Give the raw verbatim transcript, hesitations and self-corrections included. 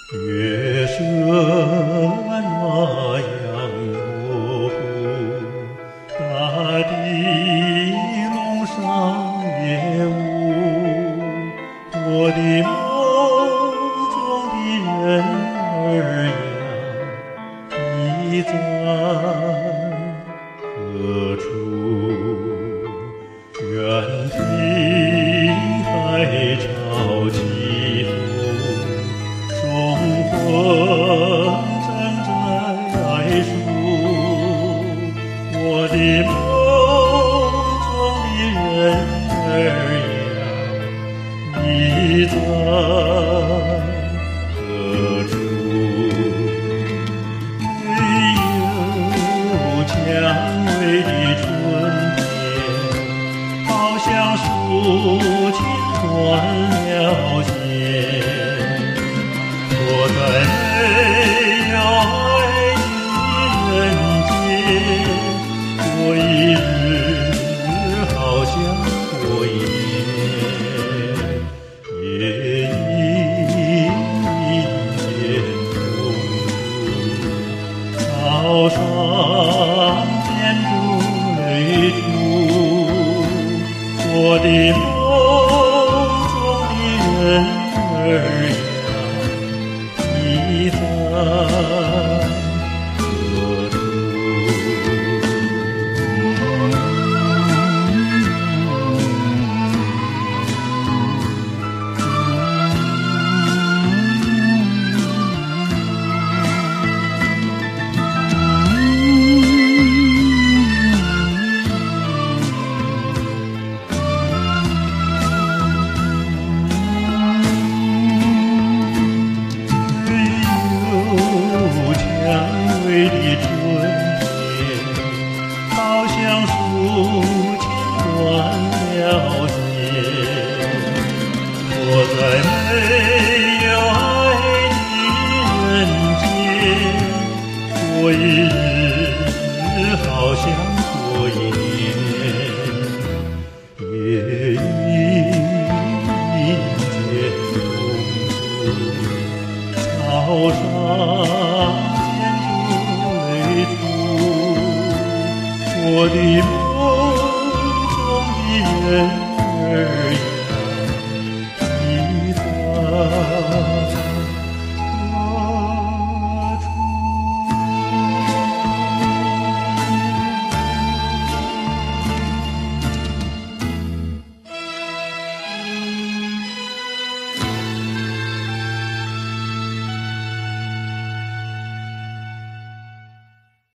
月色那样模糊，大地弄上夜雾，我的梦中的人儿呀，你在何处？远听海潮起伏，松风正在树，我的梦中的人儿呀，你在何处？没有蔷薇的春天，好像抒情断了线。我在没有爱的人间，过一日好像过一年，夜莺渐风住，草上剪烛泪珠，我的梦中的人儿呀，你在何处？蔷薇的春天，好像抒情断了线。我在没有爱的人间，过一日好像过一年，夜莺渐风住，草上我的梦中的人儿